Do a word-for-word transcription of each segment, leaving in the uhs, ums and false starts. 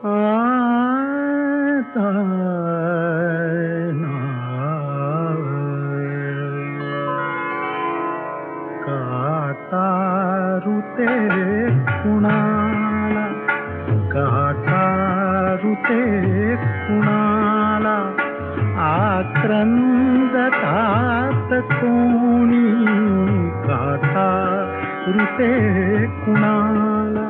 आता ना काटा रुते कुणाला, काटा रुते कुणाला, आक्रंदतात कोणी, काटा रुते कुणाला,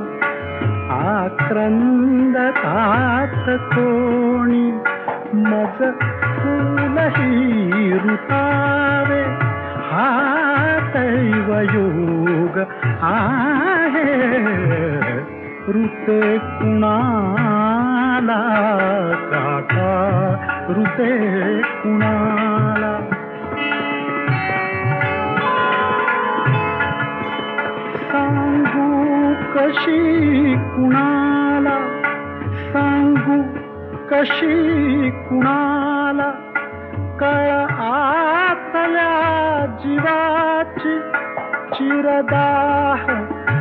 आक्रंदतात कोणी, मज फूलही रुतावे, हा दैवयोग आहे. रुते कुणाला, काटा रुते कुणाला. सांगू कशी कुणाला, सांगू कशी कुणाला, कळ आतल्या जीवाची, चिरदाह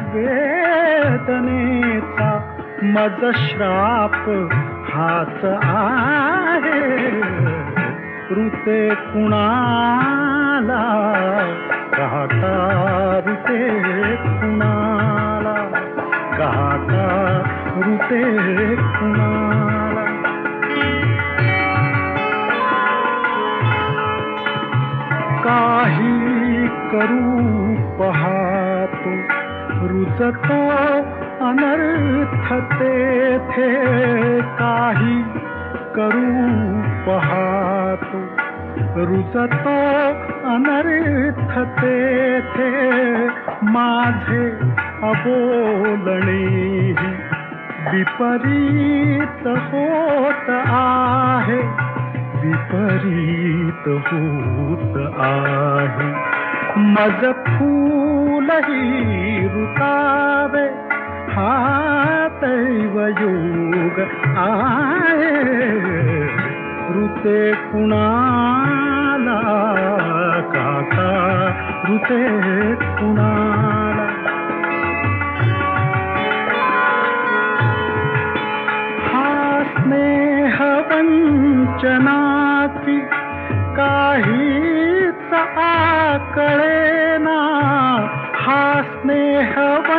वेदनेचा, मज श्राप हाच आहे. रुते कुणाला, काटा रुते कुणाला, काटा रुते कुणाला. काही करू पहातो, रुजतो अनर्थ तेथे, काही करू पहातो, रुजतो अनर्थ तेथे, माझे अबोलणेही विपरीत होत आहे, विपरीत होत आहे. मज फूलही रुतावे, हा दैवयोग आहे. रुते कुणाला, काटा रुते कुणाला. हा स्नेह वंचनाची काहीच आकळेना, हा स्नेह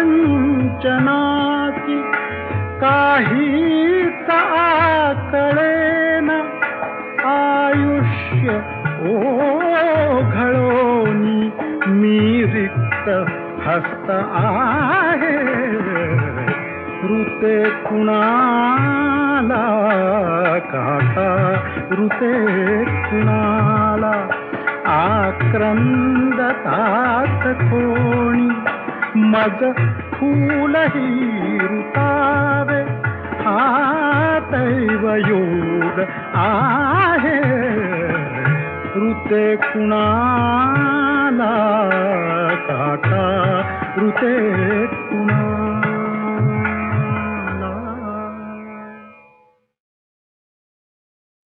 वंचनाची काहीच आकळेना. आयुष्य ओघळोनी मी रिक्त हस्त आहे. रुते कुणाला, काटा रुते कुणाला, आक्रंदतात कोणी, मज फूलही रुतावे, हा दैवयोग आहे. रुते कुणाला, काटा रुते कुणाला.